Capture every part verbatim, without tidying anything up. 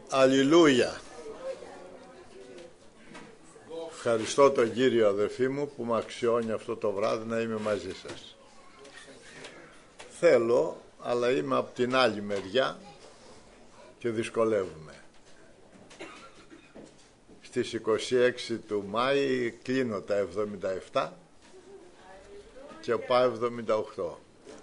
Αλληλούια. Ευχαριστώ τον Κύριο, αδελφοί μου, που με αξιώνει αυτό το βράδυ να είμαι μαζί σας. Θέλω, αλλά είμαι από την άλλη μεριά και δυσκολεύομαι. Στις είκοσι έξι του Μάη κλείνω τα εβδομήντα επτά και πάω εβδομήντα οκτώ.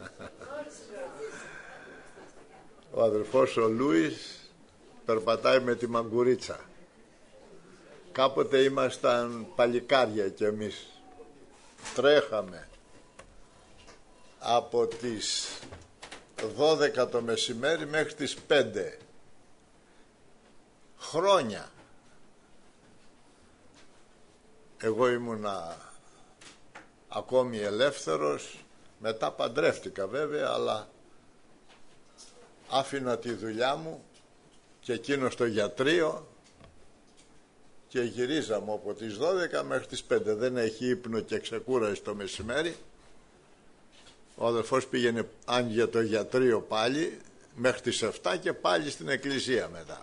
Ο αδελφός ο Λούις περπατάει με τη μαγκουρίτσα. Κάποτε ήμασταν παλικάρια κι εμείς. Τρέχαμε από τις δώδεκα το μεσημέρι μέχρι τις πέντε. Χρόνια. Εγώ ήμουνα ακόμη ελεύθερος. Μετά παντρεύτηκα βέβαια, αλλά άφηνα τη δουλειά μου και εκείνο στο γιατρείο και γυρίζαμε από τις δώδεκα μέχρι τις πέντε. Δεν έχει ύπνο και ξεκούραση το μεσημέρι. Ο αδελφός πήγαινε αν για το γιατρείο πάλι μέχρι τις επτά και πάλι στην εκκλησία μετά.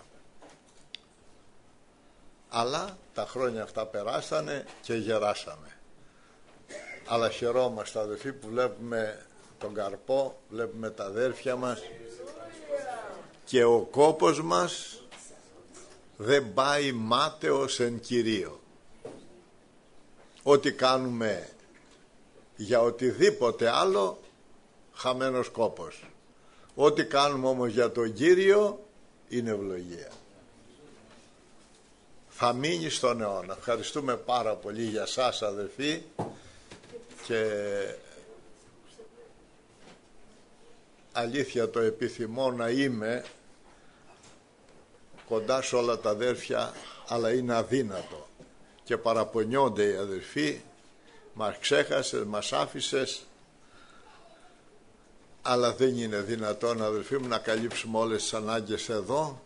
Αλλά τα χρόνια αυτά περάσανε και γεράσαμε. Αλλά χαιρόμαστε, αδελφοί, που βλέπουμε τον καρπό, βλέπουμε τα αδέρφια μας και ο κόπος μας δεν πάει μάταιος εν Κυρίω. Ό,τι κάνουμε για οτιδήποτε άλλο, χαμένος κόπος. Ό,τι κάνουμε όμως για τον Κύριο είναι ευλογία. Θα μείνει στον αιώνα. Ευχαριστούμε πάρα πολύ για σας, αδελφοί, και αλήθεια το επιθυμώ να είμαι κοντά σε όλα τα αδέρφια, αλλά είναι αδύνατο και παραπονιόνται οι αδελφοί, μας ξέχασες, μας άφησες, αλλά δεν είναι δυνατόν, αδελφοί μου, να καλύψουμε όλες τις ανάγκες εδώ.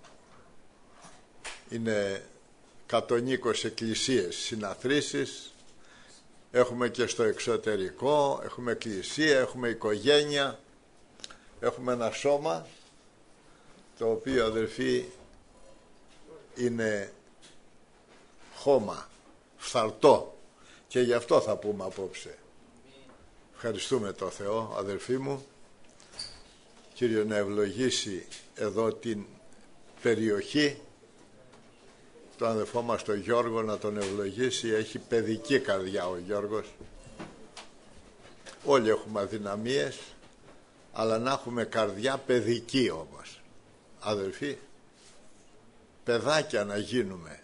Είναι εκατόν είκοσι εκκλησίες, συναθρήσεις, έχουμε και στο εξωτερικό, έχουμε εκκλησία, έχουμε οικογένεια, έχουμε ένα σώμα το οποίο, αδελφοί, είναι χώμα, φθαρτό, και γι' αυτό θα πούμε απόψε. Ευχαριστούμε το Θεό, αδελφοί μου. Κύριο να ευλογήσει εδώ την περιοχή, τον αδελφό μας τον Γιώργο να τον ευλογήσει. Έχει παιδική καρδιά ο Γιώργος. Όλοι έχουμε αδυναμίες, αλλά να έχουμε καρδιά παιδική όμως, αδελφοί, παιδάκια να γίνουμε.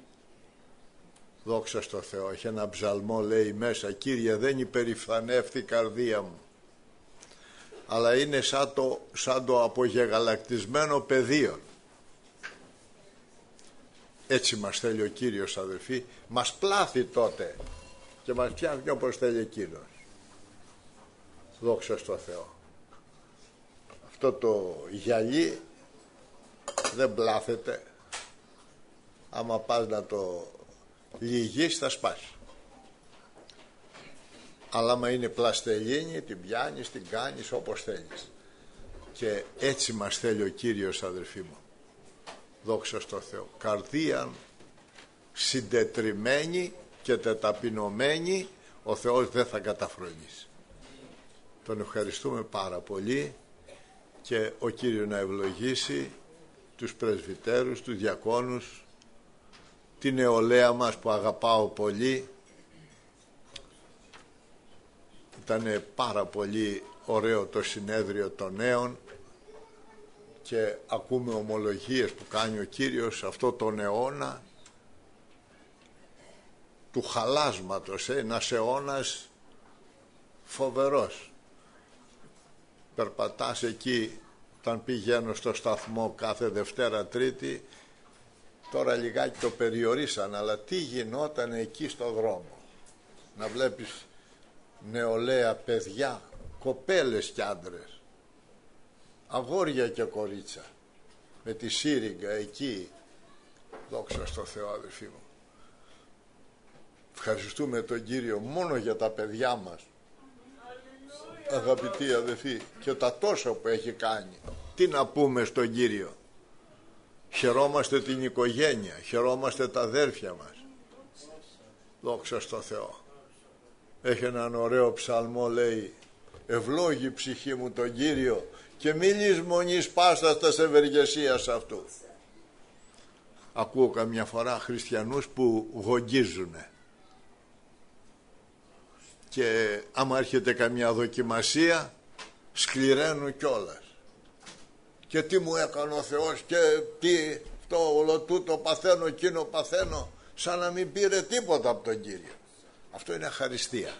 Δόξα στο Θεό. Έχει ένα ψαλμό, λέει μέσα: Κύριε, δεν υπερηφανεύθη η καρδία μου, αλλά είναι σαν το, σαν το απογεγαλακτισμένο πεδίο. Έτσι μας θέλει ο Κύριος, αδελφοί. Μας πλάθει τότε και μας φτιάχνει όπως θέλει εκείνος. Δόξα στο Θεό. Αυτό το γυαλί δεν πλάθεται. Άμα πας να το λυγείς θα σπάσει. Αλλά άμα είναι πλαστελίνη, την πιάνεις, την κάνεις όπως θέλεις. Και έτσι μας θέλει ο Κύριος, αδελφοί μου. Δόξα στο Θεό. Καρδία συντετριμένη και τεταπεινωμένη ο Θεός δεν θα καταφρονήσει. Τον ευχαριστούμε πάρα πολύ και ο Κύριος να ευλογήσει τους πρεσβυτέρους, τους διακόνους, την νεολαία μας που αγαπάω πολύ. Ήταν πάρα πολύ ωραίο το συνέδριο των νέων και ακούμε ομολογίες που κάνει ο Κύριος αυτό τον αιώνα του χαλάσματος, ε, ένας αιώνας φοβερός. Περπατάς εκεί, όταν πηγαίνω στο σταθμό κάθε Δευτέρα Τρίτη, τώρα λιγάκι το περιορίσαν, αλλά τι γινόταν εκεί στο δρόμο. Να βλέπεις νεολαία, παιδιά, κοπέλες κι άντρες, αγόρια και κορίτσα, με τη σύριγγα εκεί. Δόξα στο Θεό, αδελφοί μου. Ευχαριστούμε τον Κύριο μόνο για τα παιδιά μας, αγαπητοί αδελφοί, και τα τόσα που έχει κάνει. Τι να πούμε στον Κύριο. χαιρόμαστε την οικογένεια, χαιρόμαστε τα αδέρφια μας. Δόξα στο Θεό. Έχει έναν ωραίο ψαλμό, λέει: ευλόγη ψυχή μου τον Κύριο και μη λησμονείς πάσας τας ευεργεσίας αυτού. Ακούω καμιά φορά χριστιανούς που γογγίζουνε και άμα έρχεται καμιά δοκιμασία σκληραίνουν κιόλας. Και τι μου έκανε ο Θεός και τι αυτό όλο τούτο παθαίνω, εκείνο παθαίνω, σαν να μην πήρε τίποτα από τον Κύριο. Αυτό είναι αχαριστία.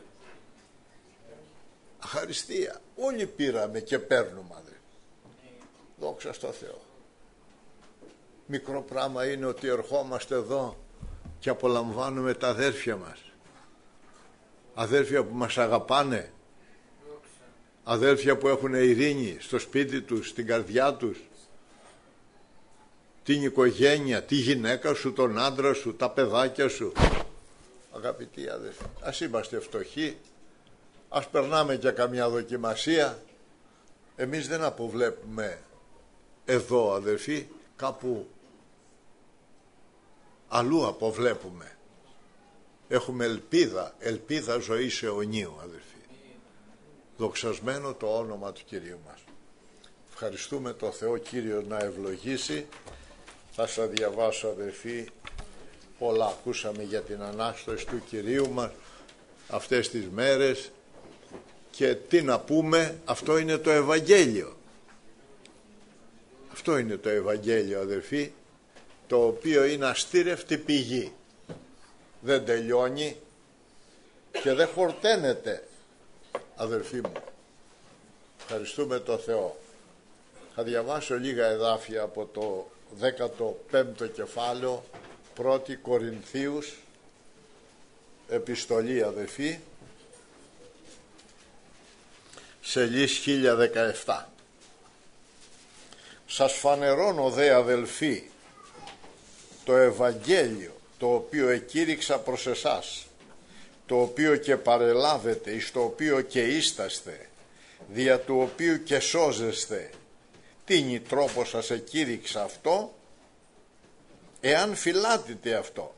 Αχαριστία. Όλοι πήραμε και παίρνουμε. Δόξα στο Θεό. Μικρό πράγμα είναι ότι ερχόμαστε εδώ και απολαμβάνουμε τα αδέρφια μας. Αδέρφια που μας αγαπάνε, αδέρφια που έχουν ειρήνη στο σπίτι τους, στην καρδιά τους, την οικογένεια, τη γυναίκα σου, τον άντρα σου, τα παιδάκια σου. Αγαπητοί αδέρφοι, ας είμαστε φτωχοί, ας περνάμε και καμιά δοκιμασία. Εμείς δεν αποβλέπουμε εδώ, αδερφοί, κάπου αλλού αποβλέπουμε. Έχουμε ελπίδα, ελπίδα ζωής αιωνίου, αδερφοί. Δοξασμένο το όνομα του Κυρίου μας. Ευχαριστούμε το Θεό, Κύριο να ευλογήσει. Θα σας διαβάσω, αδερφοί, πολλά ακούσαμε για την Ανάσταση του Κυρίου μας αυτές τις μέρες και τι να πούμε, αυτό είναι το Ευαγγέλιο. Αυτό είναι το Ευαγγέλιο, αδερφοί, το οποίο είναι αστήρευτη πηγή. Δεν τελειώνει και δεν χορταίνεται, αδερφοί μου. Ευχαριστούμε το Θεό. Θα διαβάσω λίγα εδάφια από το δέκατο πέμπτο κεφάλαιο, πρώτη Κορινθίους, επιστολή, αδερφοί, σελίς χίλια δεκαεπτά. Σας φανερώνω δε, αδελφοί, το Ευαγγέλιο το οποίο εκήρυξα προς εσάς, το οποίο και παρελάβετε, εις το οποίο και ίσταστε, δια του οποίου και σώζεστε. Τίνι τρόπο σας εκήρυξα αυτό, εάν φυλάτετε αυτό,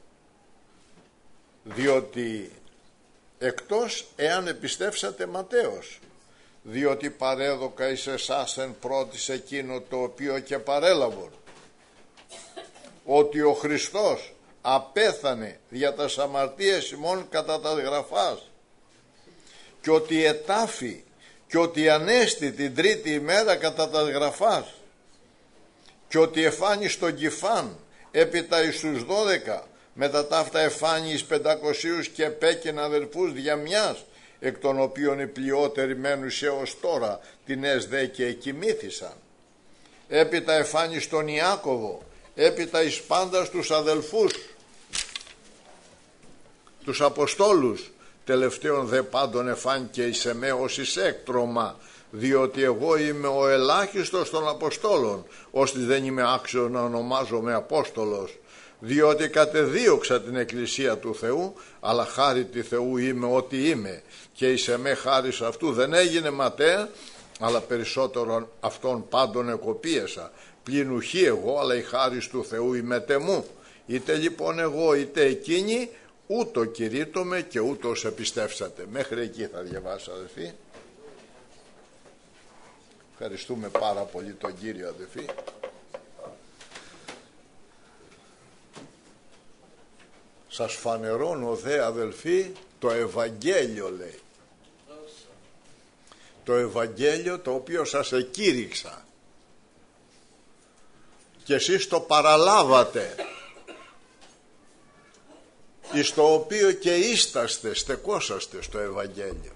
διότι εκτός εάν επιστεύσατε ματέως, διότι παρέδωκα εις εσάς εν πρώτης εκείνο το οποίο και παρέλαβον, ότι ο Χριστός απέθανε δια τας αμαρτίες ημών κατά τας γραφάς, και ότι ετάφη και ότι ανέστη την τρίτη ημέρα κατά τας γραφάς, και ότι εφάνει στον Κηφάν έπειτα εις τους δώδεκα, μετά ταύτα εφάνει εις πεντακοσίους και επέκεν αδελφούς δια μιας, εκ των οποίων οι πλειότεροι μένουσι έως τώρα, την έσδε και εκοιμήθησαν. Έπειτα εφάνει στον Ιάκωβο, έπειτα εις πάντας τους αδελφούς, τους Αποστόλους, τελευταίον δε πάντων εφάνηκε εις εμέ ως εις έκτρωμα, διότι εγώ είμαι ο ελάχιστος των Αποστόλων, ώστε δεν είμαι άξιος να ονομάζομαι Απόστολος, διότι κατεδίωξα την Εκκλησία του Θεού, αλλά χάρη του Θεού είμαι ό,τι είμαι, και εις εμέ χάρις αυτού δεν έγινε ματέα, αλλά περισσότερον αυτών πάντων εκοπίασα. Πλην ουχή εγώ, αλλά η χάρις του Θεού ημετεμού. Είτε λοιπόν εγώ είτε εκείνοι, ούτω κηρύττομαι και ούτως επιστεύσατε. Μέχρι εκεί θα διαβάσω, αδελφοί. Ευχαριστούμε πάρα πολύ τον Κύριο, αδελφοί. Σας φανερώνω δε, αδελφοί, το Ευαγγέλιο, λέει. Το Ευαγγέλιο το οποίο σας εκήρυξα και εσείς το παραλάβατε, εις το οποίο και ίσταστε, στεκόσαστε στο Ευαγγέλιο,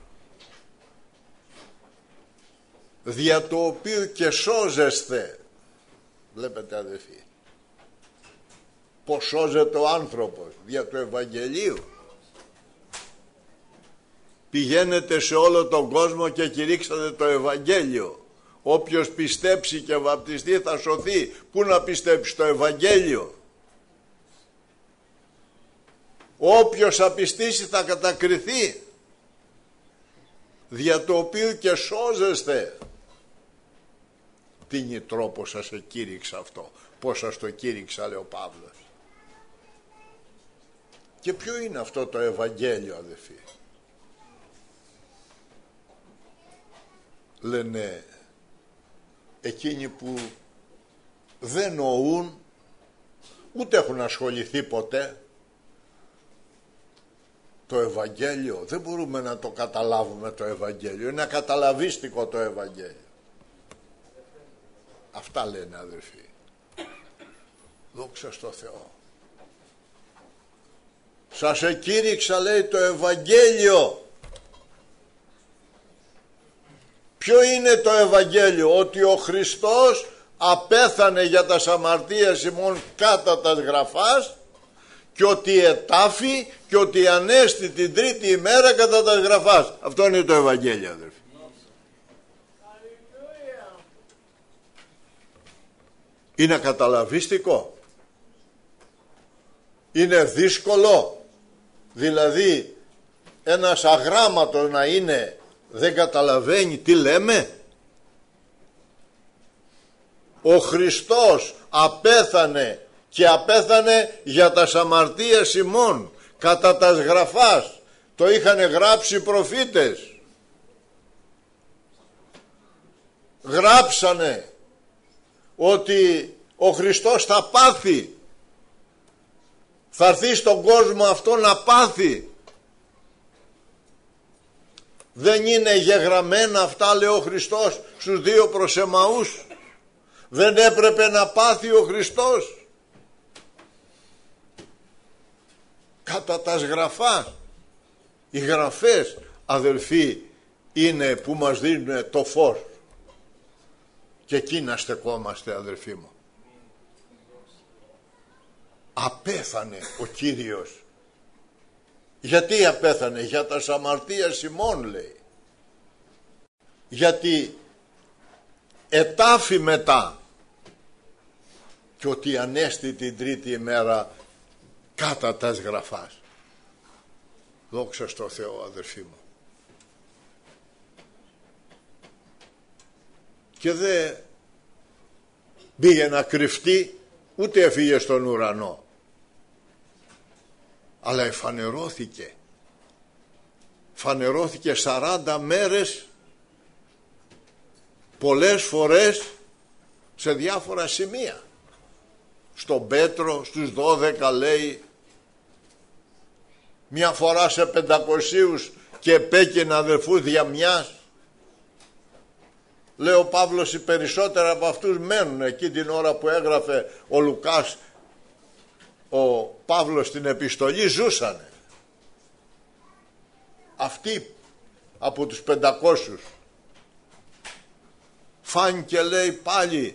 δια το οποίο και σώζεστε. Βλέπετε, αδελφοί, πως σώζεται ο άνθρωπος? Δια του Ευαγγελίου. Πηγαίνετε σε όλο τον κόσμο και κηρύξατε το Ευαγγέλιο. Όποιος πιστέψει και βαπτιστεί θα σωθεί. Πού να πιστέψει? το Ευαγγέλιο. Όποιος απιστήσει θα κατακριθεί. Δια το οποίο και σώζεστε. τίνει τρόπο σας εκήρυξα αυτό. Πώς σας το κήρυξα, λέει ο Παύλος. Και ποιο είναι αυτό το Ευαγγέλιο, αδελφοί? Λένε εκείνοι που δεν νοούν, ούτε έχουν ασχοληθεί ποτέ. Το Ευαγγέλιο δεν μπορούμε να το καταλάβουμε. Το Ευαγγέλιο είναι ακαταλαβίστικο, το Ευαγγέλιο. Αυτά λένε, αδελφοί. Δόξα στο Θεό. Σας εκήρυξα, λέει, το Ευαγγέλιο. Ποιο είναι το Ευαγγέλιο? Ότι ο Χριστός απέθανε για τα αμαρτίας ημών κατά τας γραφάς, και ότι ετάφη, και ότι ανέστη την τρίτη ημέρα κατά τας γραφάς. Αυτό είναι το Ευαγγέλιο, αδελφοί. Είναι καταλαβίστικο? Είναι δύσκολο? Δηλαδή ένας αγράμματος να είναι, δεν καταλαβαίνει τι λέμε? Ο Χριστός απέθανε, και απέθανε για τα αμαρτίες ημών κατά τας γραφάς. Το είχαν γράψει οι προφήτες. Γράψανε ότι ο Χριστός θα πάθει, θα έρθει στον κόσμο αυτό να πάθει. Δεν είναι γεγραμμένα αυτά, λέει ο Χριστός στους δύο προς Εμαούς? Δεν έπρεπε να πάθει ο Χριστός? Κατά τας γραφάς. Οι γραφές, αδελφοί, είναι που μας δίνουν το φως, και εκεί να στεκόμαστε, αδελφοί μου. Απέθανε ο Κύριος. Γιατί απέθανε? Για τα αμαρτίας ημών, λέει. Γιατί ετάφη μετά, και ότι ανέστη την τρίτη ημέρα κατά τας γραφάς. Δόξα στο Θεό, αδελφοί μου. Και δεν πήγε να κρυφτεί, ούτε έφυγε στον ουρανό, αλλά εφανερώθηκε. Φανερώθηκε σαράντα μέρες, πολλές φορές, σε διάφορα σημεία. Στον Πέτρο, στους δώδεκα, λέει, μια φορά σε πεντακοσίους και επέκαινα αδελφούς δια μιας. Λέει ο Παύλος, οι περισσότεροι από αυτούς μένουν εκεί την ώρα που έγραφε ο Λουκάς, ο Παύλος, την επιστολή, ζούσανε. Αυτοί από τους πεντακόσιους. Φάνηκε, λέει, πάλι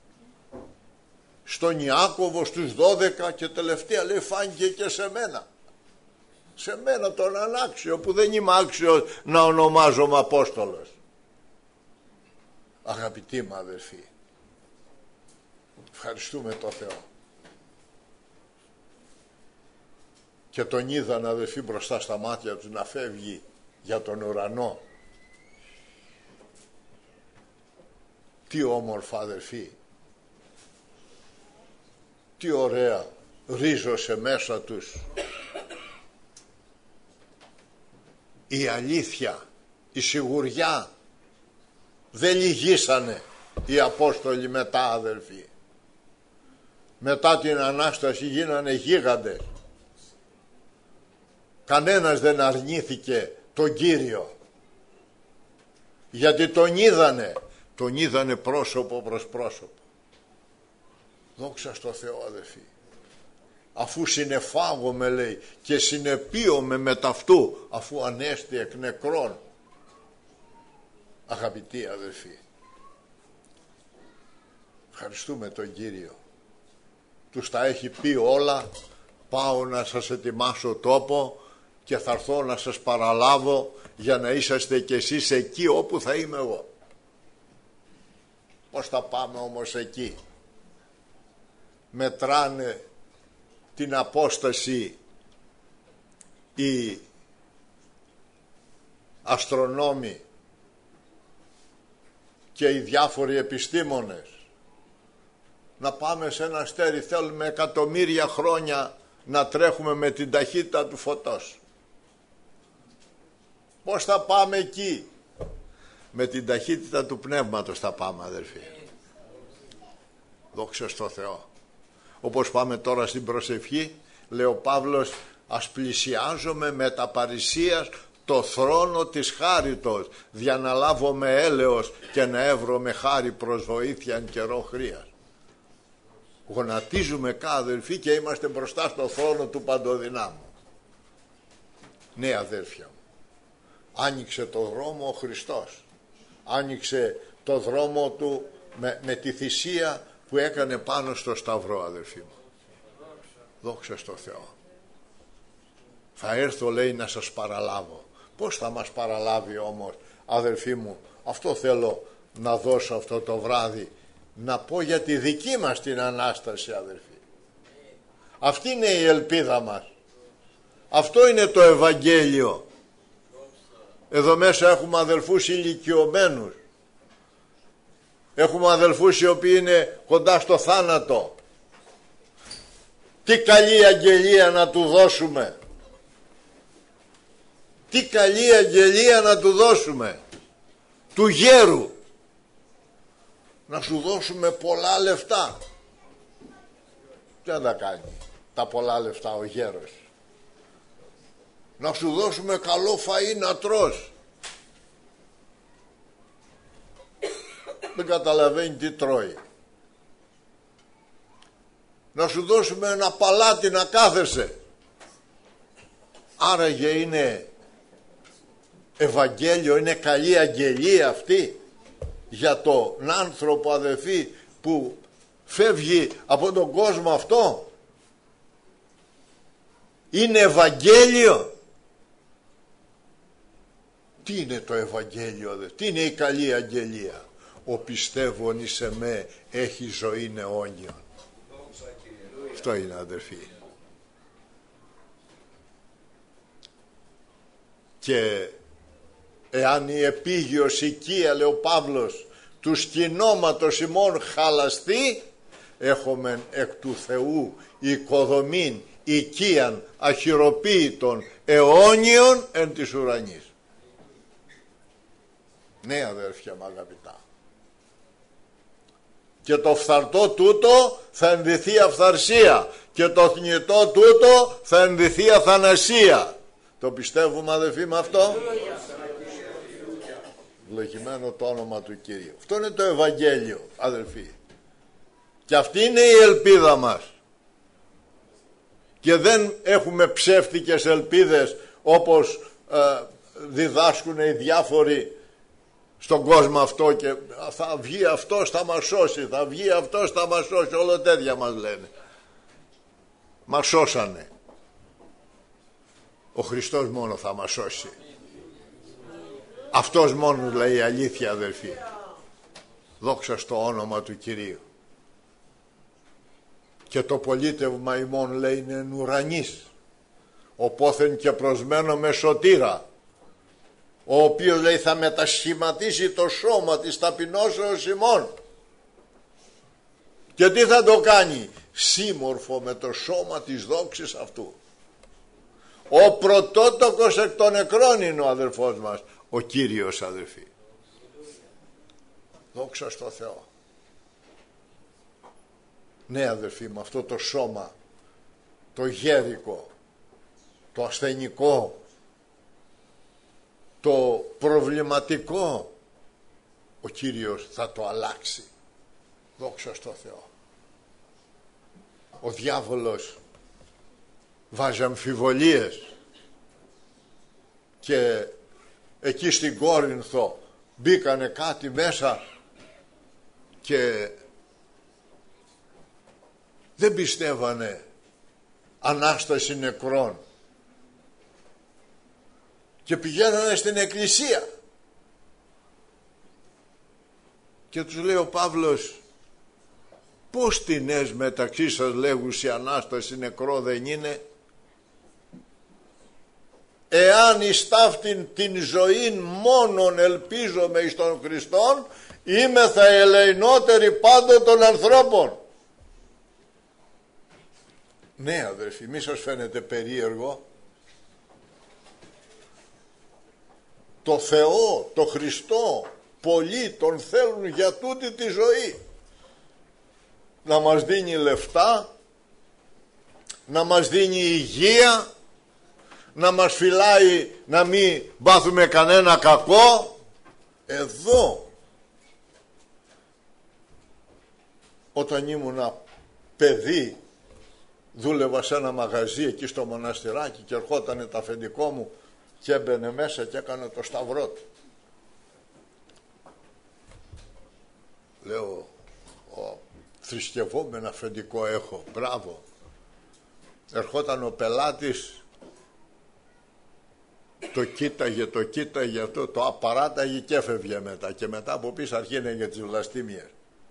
στον Ιάκωβο, στους δώδεκα, και τελευταία, λέει, φάνηκε και σε μένα. Σε μένα τον ανάξιο, που δεν είμαι άξιος να ονομάζομαι Απόστολος. Αγαπητοί μου αδελφοί, ευχαριστούμε το Θεό. Και τον είδαν, αδελφοί, μπροστά στα μάτια τους να φεύγει για τον ουρανό. Τι όμορφα, αδελφοί. Τι ωραία ρίζωσε μέσα τους η αλήθεια, η σιγουριά. Δεν λυγίσανε οι Απόστολοι μετά, αδελφοί. Μετά την Ανάσταση γίνανε γίγαντες. Κανένας δεν αρνήθηκε τον Κύριο, γιατί τον είδανε, τον είδανε πρόσωπο προς πρόσωπο. Δόξα στο Θεό, αδελφοί. Αφού συνεφάγομαι, λέει, και συνεπίομαι με ταυτού, αφού ανέστη εκ νεκρών. Αγαπητοί αδελφοί, ευχαριστούμε τον Κύριο. Τους τα έχει πει όλα. Πάω να σας ετοιμάσω τόπο και θα έρθω να σας παραλάβω, για να είσαστε κι εσείς εκεί όπου θα είμαι εγώ. Πώς θα πάμε όμως εκεί? Μετράνε την απόσταση οι αστρονόμοι και οι διάφοροι επιστήμονες. Να πάμε σε ένα αστέρι, θέλουμε εκατομμύρια χρόνια να τρέχουμε με την ταχύτητα του φωτός. Πώς θα πάμε εκεί? Με την ταχύτητα του πνεύματος θα πάμε, αδελφοί. Δόξα στο Θεό. Όπως πάμε τώρα στην προσευχή, λέει ο Παύλος, ας πλησιάζομαι με τα παρησίας το θρόνο της χάριτος, για να λάβω με έλεος και να έβρω με χάρη προς βοήθεια εν καιρό χρείας. Γονατίζουμε κάθε αδελφοί και είμαστε μπροστά στο θρόνο του Παντοδυνάμου. Ναι, αδέλφια μου, άνοιξε το δρόμο ο Χριστός, άνοιξε το δρόμο του με, με τη θυσία που έκανε πάνω στο Σταυρό, αδελφοί μου. Δόξα στο Θεό. Θα έρθω, λέει, να σας παραλάβω. Πώς θα μας παραλάβει όμως, αδελφοί μου? Αυτό θέλω να δώσω αυτό το βράδυ, να πω για τη δική μας την Ανάσταση, αδελφοί. Αυτή είναι η ελπίδα μας. Αυτό είναι το Ευαγγέλιο. Εδώ μέσα έχουμε αδελφούς ηλικιωμένους, έχουμε αδελφούς οι οποίοι είναι κοντά στο θάνατο. Τι καλή αγγελία να του δώσουμε, τι καλή αγγελία να του δώσουμε, του γέρου. Να σου δώσουμε πολλά λεφτά. Τι να τα κάνει τα πολλά λεφτά ο γέρος? Να σου δώσουμε καλό φαΐ να τρως. Δεν καταλαβαίνει τι τρώει. Να σου δώσουμε ένα παλάτι να κάθεσαι. Άραγε είναι Ευαγγέλιο, είναι καλή αγγελία αυτή για τον άνθρωπο, αδελφοί, που φεύγει από τον κόσμο αυτό? Είναι Ευαγγέλιο? Τι είναι το Ευαγγέλιο, αδελφοί? Τι είναι η καλή αγγελία? Ο πιστεύων εις εμέ έχει ζωή αιώνιον. Αυτό είναι, αδελφοί. Και εάν η επίγειος οικία, λέει ο Παύλος, του σκηνώματος ημών χαλαστεί, έχομεν εκ του Θεού οικοδομήν οικίαν αχυροποίητον αιώνιον εν της ουρανής. Ναι, αδέρφια μου αγαπητά. Και το φθαρτό τούτο θα ενδυθεί αυθαρσία και το θνητό τούτο θα ενδυθεί αθανασία. Το πιστεύουμε, αδελφοί, με αυτό? Ευλογημένο το όνομα του Κυρίου. Αυτό είναι το Ευαγγέλιο, αδελφοί. Και αυτή είναι η ελπίδα μας. Και δεν έχουμε ψεύτικες ελπίδες όπως ε, διδάσκουν οι διάφοροι στον κόσμο αυτό, και θα βγει αυτός θα μας σώσει, θα βγει αυτός θα μας σώσει, όλο τέτοια μας λένε. Μας σώσανε. Ο Χριστός μόνο θα μας σώσει. Αυτός μόνο λέει αλήθεια, αδελφοί. Δόξα στο όνομα του Κυρίου. Και το πολίτευμα ημών, λέει, είναι εν ουρανής, οπόθεν και προσμένο με σωτήρα, ο οποίος, λέει, θα μετασχηματίσει το σώμα της ταπεινώσεως ημών. Και τι θα το κάνει? Σύμμορφο με το σώμα της δόξης αυτού. Ο πρωτότοκος εκ των νεκρών είναι ο αδελφός μας, ο Κύριος, αδελφοί. Δόξα στο Θεό. Ναι, αδελφοί, με αυτό το σώμα, το γέρικο, το ασθενικό, το προβληματικό, ο Κύριος θα το αλλάξει. Δόξα στο Θεό. Ο διάβολος βάζει αμφιβολίες, και εκεί στην Κόρινθο μπήκανε κάτι μέσα και δεν πιστεύανε Ανάσταση νεκρών, και πηγαίνανε στην εκκλησία και τους λέει ο Παύλος, πως τινές μεταξύ σας λέγουσι Ανάσταση νεκρό δεν είναι? Εάν εις ταύτην την ζωήν μόνον ελπίζομαι εις τον Χριστόν, είμαι θα ελεηνότεροι πάντων των ανθρώπων. Ναι αδερφοί, μη σας φαίνεται περίεργο? Το Θεό, το Χριστό, πολλοί τον θέλουν για τούτη τη ζωή. Να μας δίνει λεφτά, να μας δίνει υγεία, να μας φυλάει να μην πάθουμε κανένα κακό. Εδώ, όταν ήμουνα παιδί, δούλευα σε ένα μαγαζί εκεί στο μοναστηράκι και ερχότανε το αφεντικό μου και έμπαινε μέσα και έκανε το σταυρό του. Λέω, ο, θρησκευόμενο αφεντικό έχω, μπράβο. Ερχόταν ο πελάτης, το κοίταγε, το κοίταγε αυτό, το απαράταγε και έφευγε μετά. Και μετά από πίσω αρχίνεγε τις βλαστήμιες.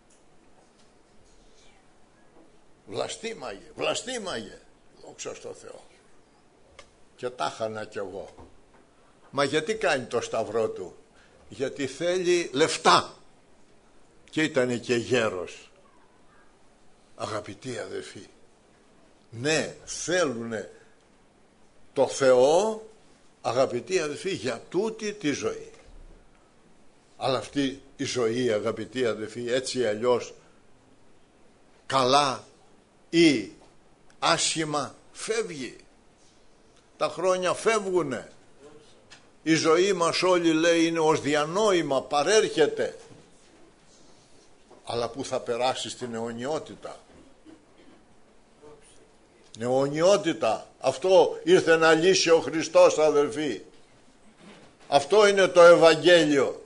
Βλαστήμαγε, βλαστήμαγε. Δόξα στο Θεό. Και τα χανα κι εγώ. Μα γιατί κάνει το σταυρό του? Γιατί θέλει λεφτά. Και ήταν και γέρος. Αγαπητοί αδελφοί, ναι, θέλουνε το Θεό, αγαπητοί αδελφοί, για τούτη τη ζωή. Αλλά αυτή η ζωή, αγαπητοί αδελφοί, έτσι ή αλλιώς, καλά ή άσχημα, φεύγει. Τα χρόνια φεύγουνε. Η ζωή μας όλοι, λέει, είναι ως διανόημα, παρέρχεται. Αλλά που θα περάσει στην αιωνιότητα? Αιωνιότητα. Αυτό ήρθε να λύσει ο Χριστός, αδελφοί. Αυτό είναι το Ευαγγέλιο.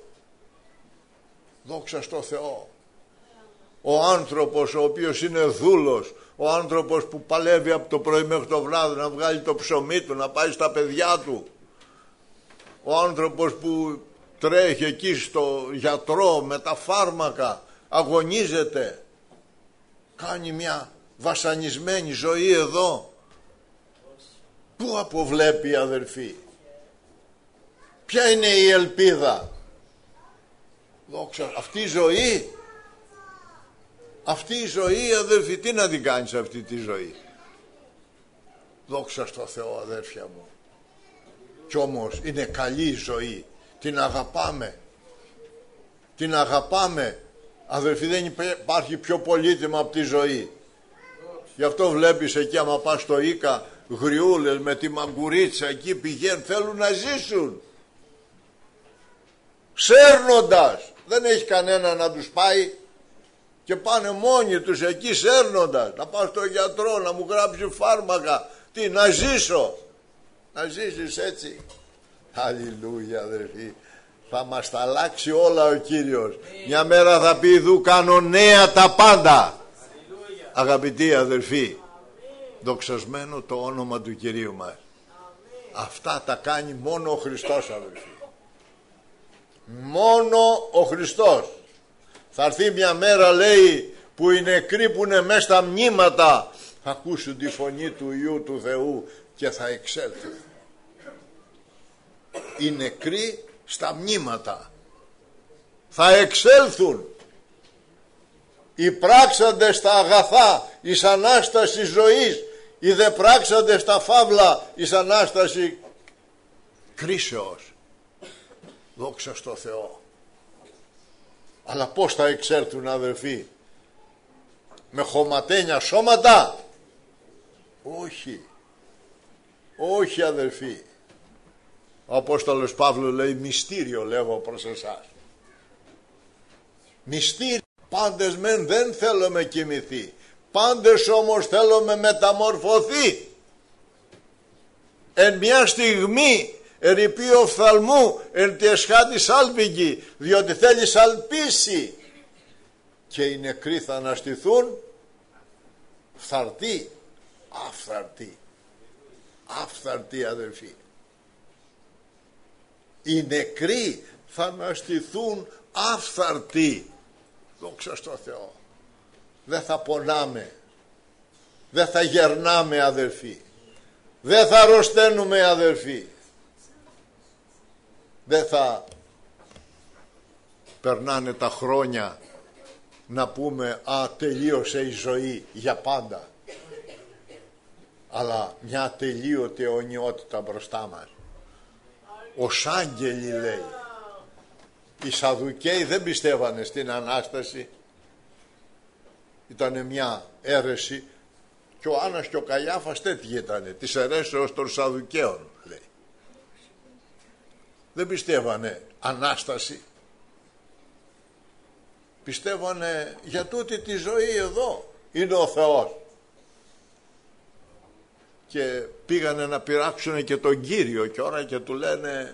Δόξα στο Θεό. Ο άνθρωπος ο οποίος είναι δούλος, ο άνθρωπος που παλεύει από το πρωί μέχρι το βράδυ να βγάλει το ψωμί του, να πάει στα παιδιά του, ο άνθρωπος που τρέχει εκεί στο γιατρό με τα φάρμακα, αγωνίζεται, κάνει μια βασανισμένη ζωή εδώ. Πού αποβλέπει, αδελφοί? Ποια είναι η ελπίδα? Δόξα, αυτή η ζωή, αυτή η ζωή, αδελφοί, τι να την κάνεις αυτή τη ζωή? Δόξα στο Θεό, αδέρφια μου. Κι όμως είναι καλή η ζωή, την αγαπάμε, την αγαπάμε, αδελφοί. Δεν υπάρχει πιο πολύτιμο από τη ζωή. Γι' αυτό βλέπεις εκεί, άμα πας στο Ίκα, γριούλες με τη μαγκουρίτσα εκεί πηγαίνουν, θέλουν να ζήσουν, σέρνοντας. Δεν έχει κανένα να τους πάει και πάνε μόνοι τους εκεί σέρνοντας. Να πάω στο γιατρό να μου γράψει φάρμακα. Τι, να ζήσω? Να ζήσεις έτσι? Αλληλούια, αδερφοί. Θα μας τα αλλάξει όλα ο Κύριος. Μια μέρα θα πει, δου κάνω νέα τα πάντα. Αγαπητοί αδερφοί, δοξασμένο το όνομα του Κυρίου μας. Αυτά τα κάνει μόνο ο Χριστός, αδερφοί. Μόνο ο Χριστός. Θα έρθει μια μέρα, λέει, που οι νεκροί που είναι μέσα στα μνήματα θα ακούσουν τη φωνή του Υιού του Θεού και θα εξέλθουν. Οι νεκροί στα μνήματα θα εξέλθουν. Οι πράξαντες στα αγαθά εις Ανάσταση ζωής, οι δε πράξαντες στα φαύλα εις Ανάσταση κρίσεως. Δόξα στο Θεό. Αλλά πώς θα εξέλθουν, αδελφοί? Με χωματένια σώματα? Όχι. Όχι, αδελφοί. Ο Απόστολος Παύλος λέει, μυστήριο λέγω προς εσάς. Μυστήριο. Πάντες μεν δεν θέλουμε κοιμηθεί, πάντες όμως θέλουμε μεταμορφωθεί. Εν μια στιγμή ερυπεί οφθαλμού εν τη εσχάτη σάλπιγγι, διότι θέλει σαλπίσει. Και οι νεκροί θα αναστηθούν φθαρτοί, άφθαρτοι, άφθαρτοι, αδελφοί. Οι νεκροί θα αναστηθούν άφθαρτοι. Δόξα στο Θεό. Δεν θα πονάμε, δεν θα γερνάμε, αδελφοί, δεν θα αρρωσταίνουμε, αδελφοί, δεν θα περνάνε τα χρόνια να πούμε «Α, τελείωσε η ζωή για πάντα». Αλλά μια ατελείωτη αιωνιότητα μπροστά μας. Ως άγγελοι, λέει. Οι Σαδουκαίοι δεν πιστεύανε στην Ανάσταση. Ήτανε μια αίρεση. Και ο Άννας και ο Καϊάφας τέτοιοι ήτανε, της αιρέσεως των Σαδουκαίων, λέει. Δεν πιστεύανε Ανάσταση. Πιστεύανε για τούτη τη ζωή εδώ είναι ο Θεός. Και πήγανε να πειράξουν και τον Κύριο και ώρα και του λένε,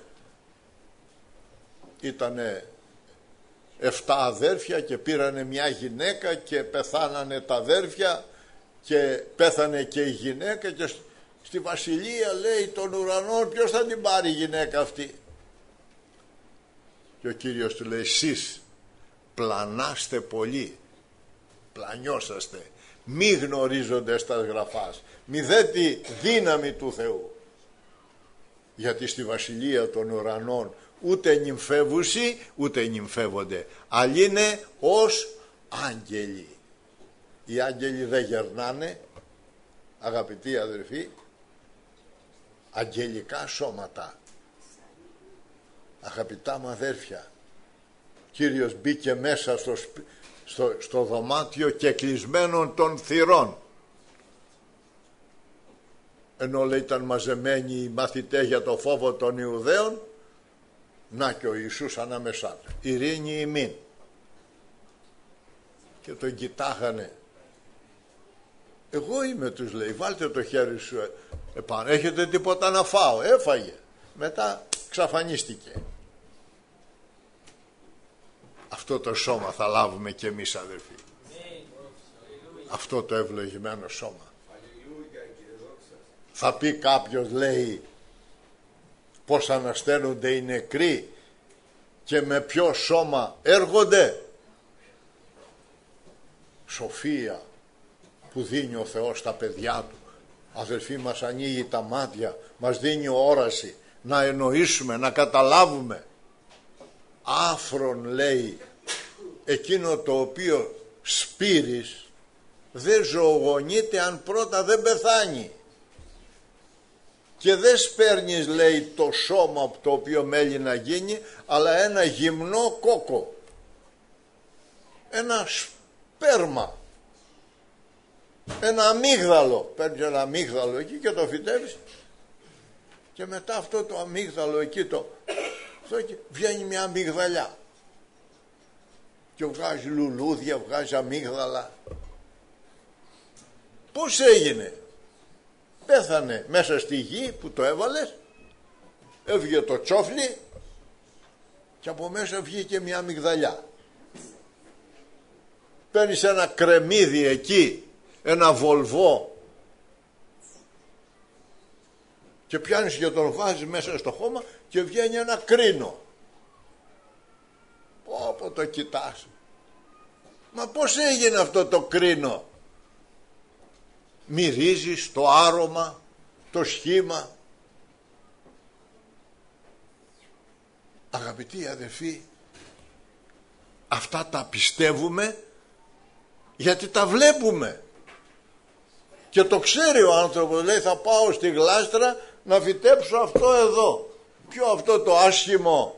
ήτανε εφτά αδέρφια και πήρανε μια γυναίκα και πεθάνανε τα αδέρφια και πέθανε και η γυναίκα και στη βασιλεία, λέει, των ουρανών ποιος θα την πάρει η γυναίκα αυτή? Και ο Κύριος του λέει, εσείς πλανάστε πολύ, πλανιώσαστε, μη γνωρίζονται στα γραφάς, μη δε τη δύναμη του Θεού, γιατί στη βασιλεία των ουρανών ούτε νυμφεύουσι ούτε νυμφεύονται, αλλά είναι ως άγγελοι. Οι άγγελοι δεν γερνάνε, αγαπητοί αδερφοί, αγγελικά σώματα. Αγαπητά μου αδέρφια, Κύριος μπήκε μέσα στο, στο, στο δωμάτιο και κλεισμένων των θυρών, ενώ, λέει, ήταν μαζεμένοι οι μαθητές για το φόβο των Ιουδαίων. Να και ο Ιησούς ανάμεσά του, ειρήνη ημίν. Και τον κοιτάγανε. Εγώ είμαι, τους λέει, βάλτε το χέρι σου επάνω, έχετε τίποτα να φάω? Έφαγε, μετά ξαφανίστηκε. Αυτό το σώμα θα λάβουμε και εμείς, αδερφοί, αυτό το ευλογημένο σώμα. Θα πει κάποιος, λέει, πως ανασταίνονται οι νεκροί και με ποιο σώμα έρχονται? Σοφία που δίνει ο Θεός στα παιδιά του, αδελφοί, μας ανοίγει τα μάτια, μας δίνει όραση να εννοήσουμε, να καταλάβουμε. Άφρον, λέει, εκείνο το οποίο σπείρεις δεν ζωογονείται αν πρώτα δεν πεθάνει. Και δεν σπέρνεις, λέει, το σώμα το οποίο μέλει να γίνει, αλλά ένα γυμνό κόκο, ένα σπέρμα, ένα αμύγδαλο. Παίρνεις ένα αμύγδαλο εκεί και το φυτεύεις και μετά αυτό το αμύγδαλο εκεί το, αυτό εκεί, βγαίνει μια αμύγδαλιά και βγάζει λουλούδια, βγάζει αμύγδαλα. Πώς έγινε? Πέθανε μέσα στη γη που το έβαλες, έβγε το τσόφλι και από μέσα βγήκε μια αμυγδαλιά. Παίρνεις ένα κρεμμύδι εκεί, ένα βολβό, και πιάνεις και τον βάζεις μέσα στο χώμα και βγαίνει ένα κρίνο. Πω το κοιτάς, μα πώς έγινε αυτό το κρίνο? Μυρίζεις το άρωμα, το σχήμα. Αγαπητοί αδελφοί, αυτά τα πιστεύουμε γιατί τα βλέπουμε και το ξέρει ο άνθρωπος. Λέει, θα πάω στη γλάστρα να φυτέψω αυτό εδώ. Ποιο? Αυτό το άσχημο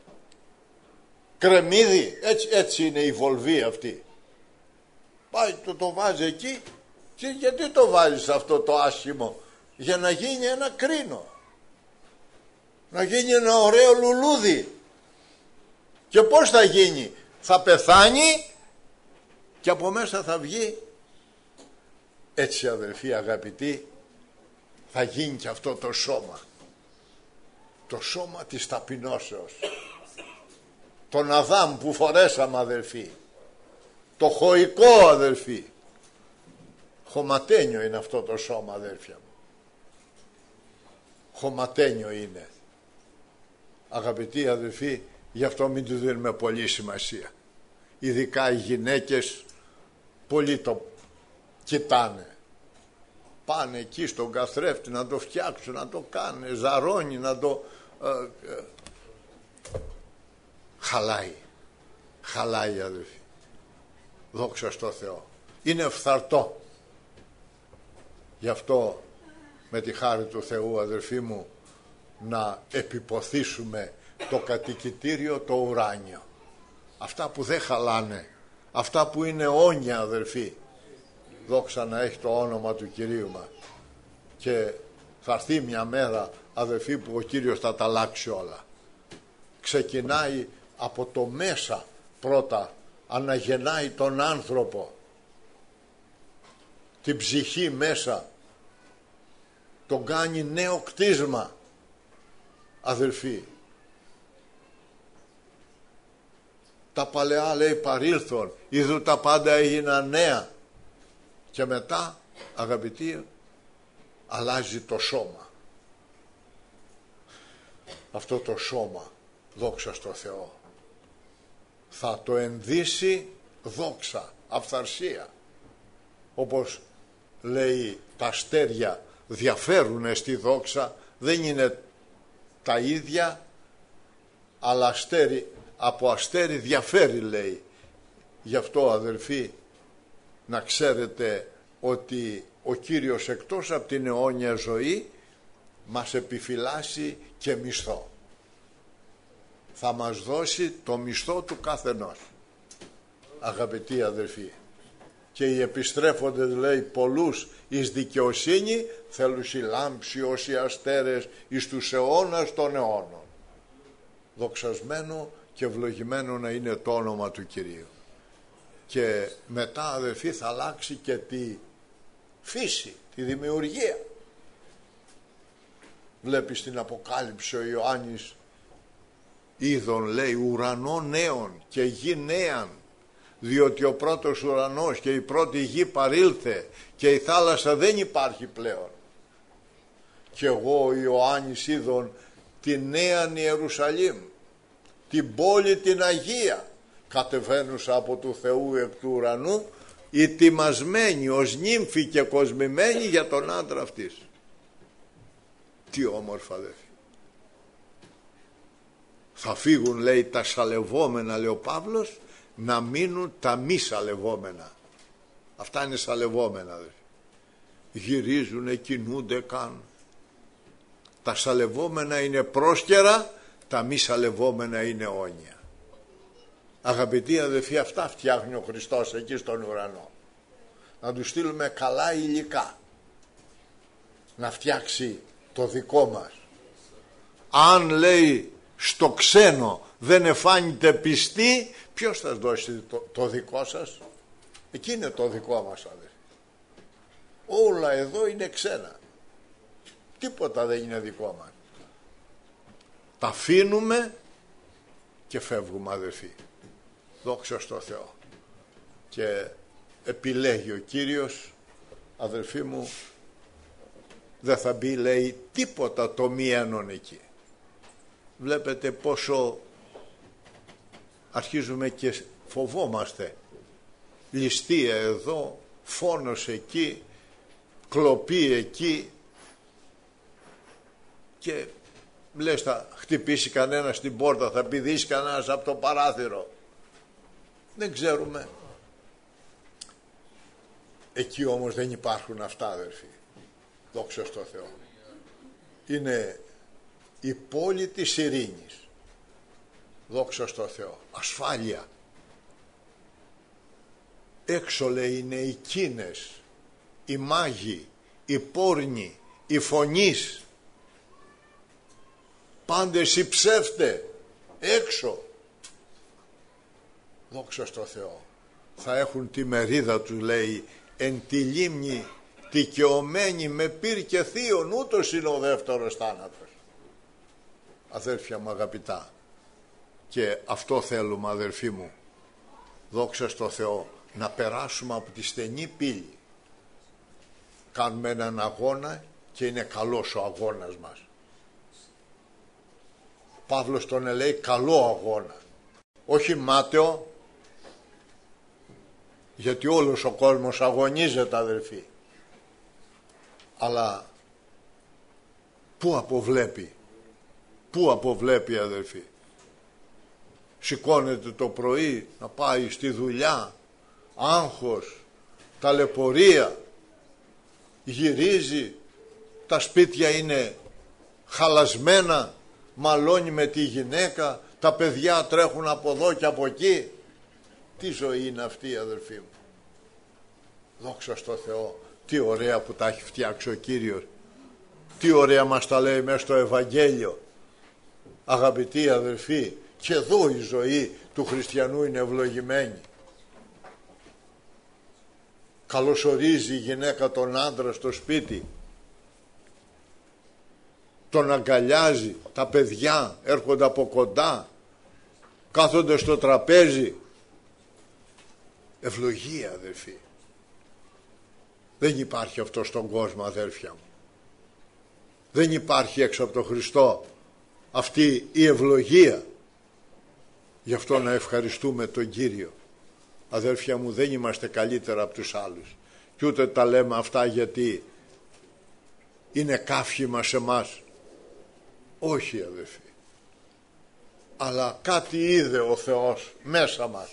κρεμμύδι. Έτσι, έτσι είναι η βολβή αυτή. Πάει, το, το βάζει εκεί. Και γιατί το βάζεις αυτό το άσχημο? Για να γίνει ένα κρίνο, να γίνει ένα ωραίο λουλούδι. Και πώς θα γίνει? Θα πεθάνει και από μέσα θα βγει. Έτσι, αδελφοί αγαπητοί, θα γίνει και αυτό το σώμα, το σώμα της ταπεινώσεως, τον Αδάμ που φορέσαμε, αδελφοί, το χωικό, αδελφοί. Χωματένιο είναι αυτό το σώμα, αδέρφια μου. Χωματένιο είναι. Αγαπητοί αδελφοί, γι' αυτό μην του δίνουμε πολύ σημασία. Ειδικά οι γυναίκες πολύ το κοιτάνε. Πάνε εκεί στον καθρέφτη να το φτιάξουν, να το κάνουν, ζαρώνει, να το... Ε, ε, χαλάει. χαλάει, αδελφοί. Δόξα στο Θεό. Είναι φθαρτό. Γι' αυτό με τη χάρη του Θεού, αδελφοί μου, να επιποθήσουμε το κατοικητήριο το ουράνιο. Αυτά που δεν χαλάνε, αυτά που είναι όνια, αδελφοί, δόξα να έχει το όνομα του Κυρίου μας. Και θα έρθει μια μέρα, αδελφοί, που ο Κύριος θα τα αλλάξει όλα. Ξεκινάει από το μέσα πρώτα, αναγεννάει τον άνθρωπο, την ψυχή μέσα, τον κάνει νέο κτίσμα, αδελφοί. Τα παλαιά, λέει, παρήλθον, είδου τα πάντα έγιναν νέα. Και μετά, αγαπητοί, αλλάζει το σώμα. Αυτό το σώμα, δόξα στο Θεό, θα το ενδύσει δόξα, αυθαρσία. Όπως λέει, τα αστέρια διαφέρουνε στη δόξα, δεν είναι τα ίδια, αλλά αστέρι από αστέρι διαφέρει, λέει. Γι' αυτό, αδελφοί, να ξέρετε ότι ο Κύριος, εκτός από την αιώνια ζωή, μας επιφυλάσσει και μισθό. Θα μας δώσει το μισθό του καθενός, αγαπητοί αδελφοί. Και οι επιστρέφοντες, λέει, πολλούς εις δικαιοσύνη θέλουσι λάμψη ως οι αστέρες εις τους αιώνας των αιώνων. Δοξασμένο και ευλογημένο να είναι το όνομα του Κυρίου. Και μετά, αδελφοί, θα αλλάξει και τη φύση, τη δημιουργία. Βλέπει στην Αποκάλυψη ο Ιωάννης, είδον, λέει, ουρανό νέον και γη νέαν, διότι ο πρώτος ουρανός και η πρώτη γη παρήλθε και η θάλασσα δεν υπάρχει πλέον. Και εγώ, ο Ιωάννης, είδον τη νέαν Ιερουσαλήμ, την πόλη την Αγία, κατεβαίνουσα από του Θεού εκ του ουρανού, ετοιμασμένη ως νύμφη και κοσμημένη για τον άντρα αυτής. Τι όμορφα, αδελφοί. Θα φύγουν, λέει, τα σαλευόμενα, λέει ο Παύλος, να μείνουν τα μη σαλευόμενα. Αυτά είναι σαλευόμενα, αδελφοί. Γυρίζουνε, κινούνται, κάνουν. Τα σαλευόμενα είναι πρόσκαιρα, τα μη σαλευόμενα είναι αιώνια. Αγαπητοί αδελφοί, αυτά φτιάχνει ο Χριστός εκεί στον ουρανό. Να του στείλουμε καλά υλικά, να φτιάξει το δικό μας. Αν, λέει, στο ξένο δεν εφάνετε πιστή, ποιος θα δώσει το, το δικό σας? Εκεί είναι το δικό μας, αδελφοί. Όλα εδώ είναι ξένα, τίποτα δεν είναι δικό μας. Τα αφήνουμε και φεύγουμε, αδελφοί. Δόξα στο Θεό. Και επιλέγει ο Κύριος, αδελφοί μου, δεν θα μπει, λέει, τίποτα το μη ένον εκεί. Βλέπετε πόσο αρχίζουμε και φοβόμαστε. Ληστεία εδώ, φόνος εκεί, κλοπή εκεί, και λες, θα χτυπήσει κανένα στην πόρτα, θα πηδήσει κανένας από το παράθυρο. Δεν ξέρουμε. Εκεί όμως δεν υπάρχουν αυτά, αδερφοί. Δόξα στο Θεό. Είναι η πόλη της ειρήνης. Δόξα στο Θεό. Ασφάλεια. Έξω, λέει, είναι οι κίνες, οι μάγοι, οι πόρνοι, οι φωνείς. Πάντες οι ψεύτες έξω. Δόξα στο Θεό. Θα έχουν τη μερίδα του, λέει, εν τη λίμνη δικαιωμένη με πυρ και θείον, ούτως είναι ο δεύτερος θάνατος. Αδέρφια μου αγαπητά, και αυτό θέλουμε, αδερφοί μου, δόξα στο Θεό, να περάσουμε από τη στενή πύλη. Κάνουμε έναν αγώνα και είναι καλός ο αγώνας μας. Παύλος τον λέει καλό αγώνα, όχι μάταιο, γιατί όλος ο κόσμος αγωνίζεται, αδελφοί. Αλλά πού αποβλέπει, πού αποβλέπει, αδελφοί? σηκώνεται το πρωί να πάει στη δουλειά, άγχος, ταλαιπωρία, γυρίζει, τα σπίτια είναι χαλασμένα, μαλώνει με τη γυναίκα, τα παιδιά τρέχουν από εδώ και από εκεί. Τι ζωή είναι αυτή, αδελφοί μου? Δόξα στο Θεό, τι ωραία που τα έχει φτιάξει ο Κύριος, τι ωραία μας τα λέει μέσα στο Ευαγγέλιο. Αγαπητοί αδελφοί, και εδώ η ζωή του χριστιανού είναι ευλογημένη. Καλωσορίζει η γυναίκα τον άντρα στο σπίτι, τον αγκαλιάζει, τα παιδιά έρχονται από κοντά, κάθονται στο τραπέζι. Ευλογία, αδελφοί. Δεν υπάρχει αυτό στον κόσμο, αδέλφια μου. Δεν υπάρχει έξω από τον Χριστό αυτή η ευλογία. Γι' αυτό να ευχαριστούμε τον Κύριο. Αδέλφια μου, δεν είμαστε καλύτερα από τους άλλους. Και ούτε τα λέμε αυτά γιατί είναι καύχημα σε μας. Όχι, αδελφοί. Αλλά κάτι είδε ο Θεός μέσα μας.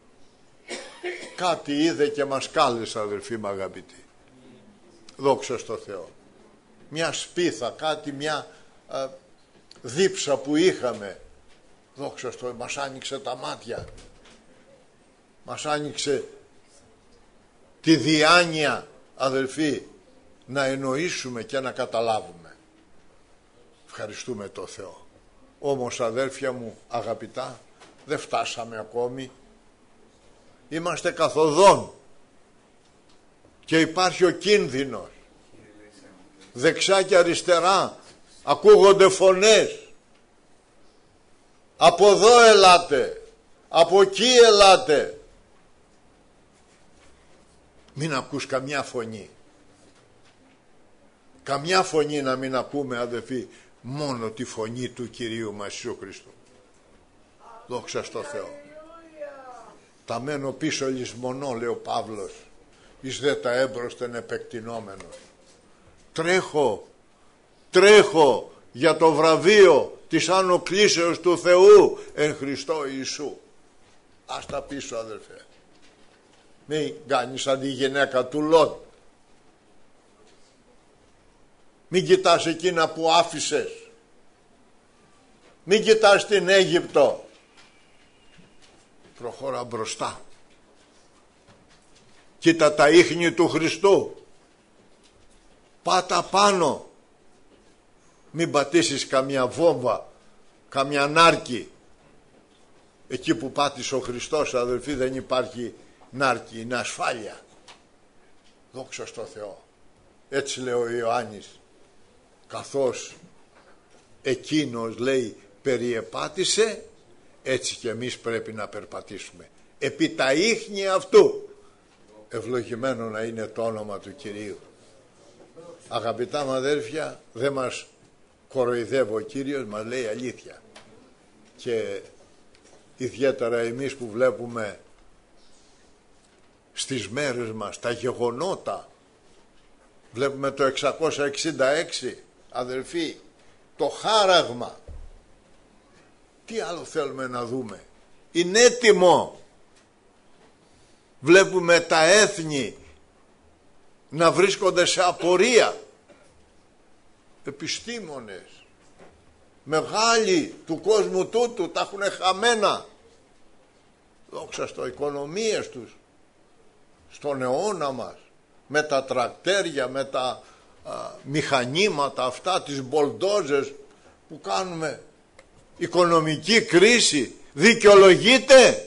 Κάτι είδε και μας κάλεσε, αδελφοί μου αγαπητοί. Δόξα στο Θεό. Μια σπίθα, κάτι, μια α, δίψα που είχαμε. Δόξα στο Θεό, μας άνοιξε τα μάτια. Μας άνοιξε τη διάνοια, αδελφοί, να εννοήσουμε και να καταλάβουμε. Ευχαριστούμε το Θεό. Όμως, αδέλφια μου αγαπητά, δεν φτάσαμε ακόμη. Είμαστε καθοδόν και υπάρχει ο κίνδυνος. Δεξιά και αριστερά ακούγονται φωνές. Από εδώ ελάτε, από εκεί ελάτε. Μην ακούς καμιά φωνή. Καμιά φωνή να μην ακούμε, αδελφοί. Μόνο τη φωνή του Κυρίου μας Ιησού Χριστού. Δόξα στο Θεό. Τα μένω πίσω λησμονώ, λέει ο Παύλος, εις δε τα έμπροσθεν επεκτηνόμενος. Τρέχω, τρέχω για το βραβείο της άνω κλήσεως του Θεού εν Χριστώ Ιησού. Ας τα πίσω, αδελφέ. Μην κάνεις σαν τη γυναίκα του Λότ. Μην κοιτάς εκείνα που άφησες. Μην κοιτάς την Αίγυπτο. Προχώρα μπροστά. Κοίτα τα ίχνη του Χριστού. Πάτα πάνω. Μην πατήσεις καμιά βόμβα, καμιά νάρκη. Εκεί που πάτησε ο Χριστός, αδελφοί, δεν υπάρχει νάρκη, είναι ασφάλεια. Δόξα στο Θεό. Έτσι λέει ο Ιωάννης. Καθώς εκείνος, λέει, περιεπάτησε, έτσι και εμείς πρέπει να περπατήσουμε. Επί τα ίχνη αυτού. Ευλογημένο να είναι το όνομα του Κυρίου. Αγαπητά μου αδέρφια, δεν μας κοροϊδεύει ο Κύριος, μας λέει αλήθεια. Και ιδιαίτερα εμείς που βλέπουμε στις μέρες μας τα γεγονότα, βλέπουμε το εξακόσια εξήντα έξι, αδελφοί, το χάραγμα. Τι άλλο θέλουμε να δούμε? Είναι έτοιμο. Βλέπουμε τα έθνη να βρίσκονται σε απορία. Επιστήμονες μεγάλοι του κόσμου τούτου τα έχουν χαμένα. Δόξα στο οικονομίες τους, στον αιώνα μας, με τα τρακτέρια, με τα α, μηχανήματα αυτά, τις μπολντόζες που κάνουμε. Οικονομική κρίση δικαιολογείται?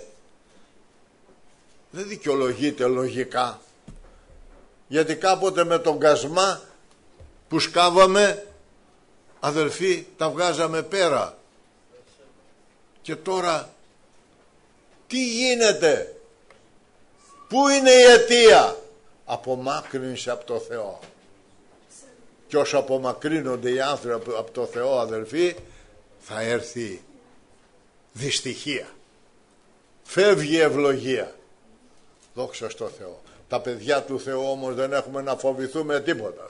Δεν δικαιολογείται λογικά. Γιατί κάποτε με τον κασμά που σκάβαμε, αδελφοί, τα βγάζαμε πέρα. Και τώρα τι γίνεται? Πού είναι η αιτία? Απομάκρυνση από το Θεό. Και όσο απομακρύνονται οι άνθρωποι από το Θεό, αδελφοί, θα έρθει δυστυχία. Φεύγει η ευλογία. Δόξα στο Θεό. Τα παιδιά του Θεού όμως δεν έχουμε να φοβηθούμε τίποτα.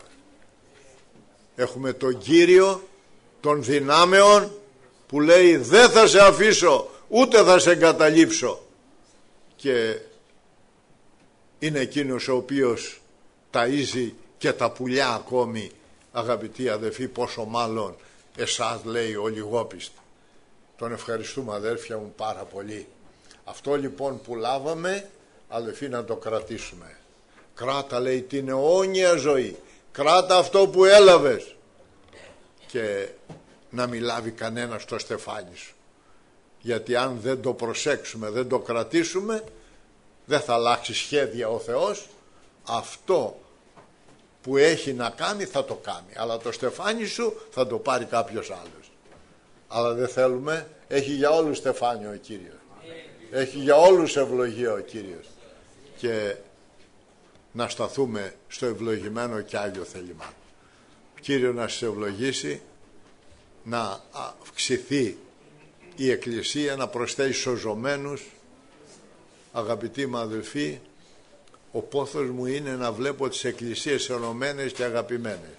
Έχουμε τον Κύριο των δυνάμεων που λέει δεν θα σε αφήσω ούτε θα σε εγκαταλείψω. Και είναι εκείνος ο οποίος ταΐζει και τα πουλιά ακόμη, αγαπητοί αδελφοί, πόσο μάλλον εσάς, λέει ο λιγόπιστος. Τον ευχαριστούμε, αδέρφια μου, πάρα πολύ. Αυτό λοιπόν που λάβαμε, αδελφοί, να το κρατήσουμε. Κράτα, λέει, την αιώνια ζωή. Κράτα αυτό που έλαβες. Και να μην λάβει κανένα στο στεφάνι σου. Γιατί αν δεν το προσέξουμε, δεν το κρατήσουμε, δεν θα αλλάξει σχέδια ο Θεός. Αυτό που έχει να κάνει θα το κάνει. Αλλά το στεφάνι σου θα το πάρει κάποιος άλλος. Αλλά δεν θέλουμε. Έχει για όλους στεφάνιο ο Κύριος. Έχει για όλους ευλογία ο Κύριος. Και να σταθούμε στο ευλογημένο και Άγιο θέλημά. Κύριο να σας ευλογήσει, να αυξηθεί η Εκκλησία, να προσθέσει σωζωμένους. Αγαπητοί μου αδελφοί, ο πόθος μου είναι να βλέπω τις εκκλησίες ενωμένες και αγαπημένες.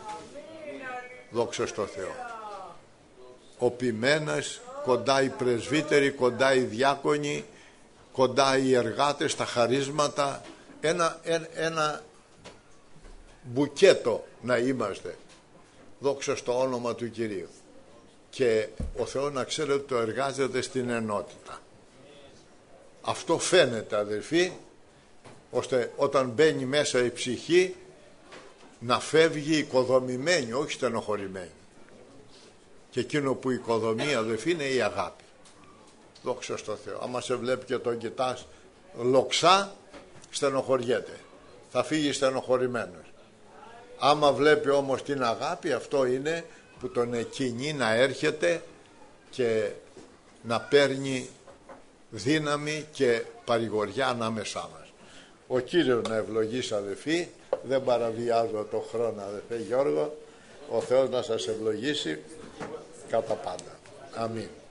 Δόξα στο Θεό. Οπημένες, κοντά οι πρεσβύτεροι, κοντά οι διάκονοι, κοντά οι εργάτες, τα χαρίσματα. Ένα, ένα, ένα μπουκέτο να είμαστε. Δόξα στο όνομα του Κυρίου. Και ο Θεός να ξέρει ότι το εργάζεται στην ενότητα. Αυτό φαίνεται, αδελφοί, ώστε όταν μπαίνει μέσα η ψυχή να φεύγει οικοδομημένη, όχι στενοχωρημένη. Και εκείνο που οικοδομεί, αδελφοί, είναι η αγάπη. Δόξα στο Θεό. Άμα σε βλέπει και τον κοιτάς λοξά, στενοχωριέται. Θα φύγει στενοχωρημένος. Άμα βλέπει όμως την αγάπη, αυτό είναι που τον εκκινεί να έρχεται και να παίρνει δύναμη και παρηγοριά ανάμεσά μας. Ο Κύριος να ευλογήσει, αδελφοί. Δεν παραβιάζω το χρόνο, αδελφέ Γιώργο. Ο Θεός να σας ευλογήσει κατά πάντα. Αμήν.